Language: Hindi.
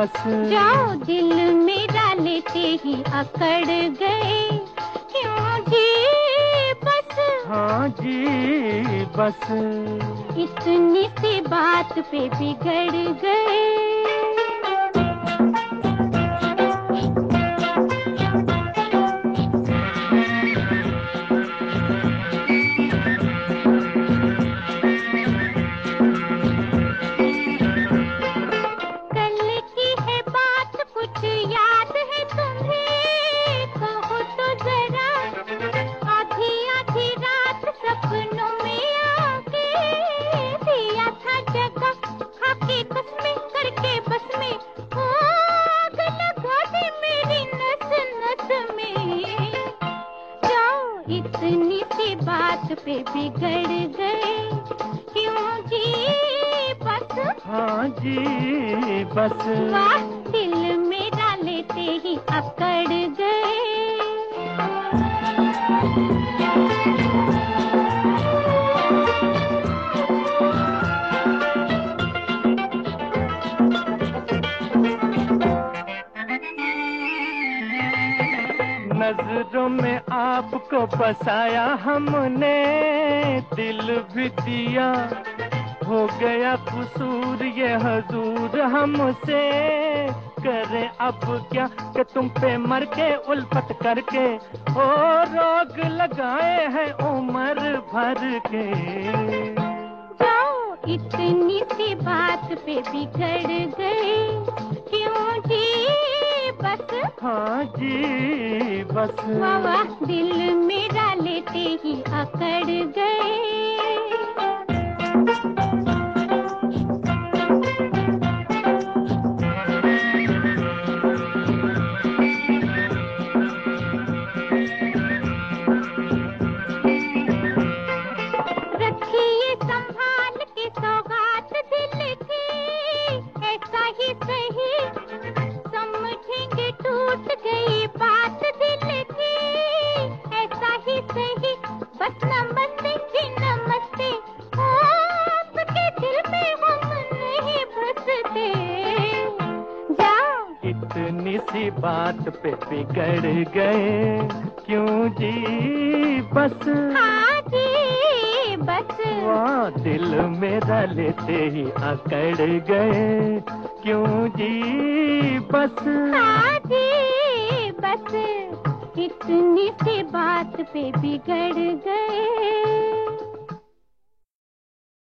बस। जाओ दिल मेरा लेते ही अकड़ गए, क्यों जी बस। हाँ जी बस, इतनी सी बात पे बिगड़ गए। इतनी सी बात पे बिगड़ गए, क्यों जी बस। हाँ जी बस, वाह दिल मेरा लेते ही अकड़ गए। नजरों में आपको बसाया हमने, दिल भी दिया, हो गया कसूर ये हजूर हमसे। करे अब क्या कि तुम पे मर के उल्फत करके ओ रोग लगाए हैं उम्र भर के। जाओ इतनी सी बात पे बिगड़ गए, क्यों जी बस। हाँ जी बस, वाह वाह दिल मेरा लेते ही अकड़ गए। रखिए संभाल के सौगात दिल की, ऐसा ही सही समझेंगे टूट गई बात दिल की, ऐसा ही सही बस नमस्ते जी नमस्ते, आपके दिल में हम नहीं बसते। जाओ इतनी सी बात पे बिगड़ गए, क्यों जी बस। हाँ जी बस, वाह दिल मेरा लेते ही अकड़ गए, क्यों जी बस। हाँ जी बस, इतनी सी बात पे बिगड़ गए।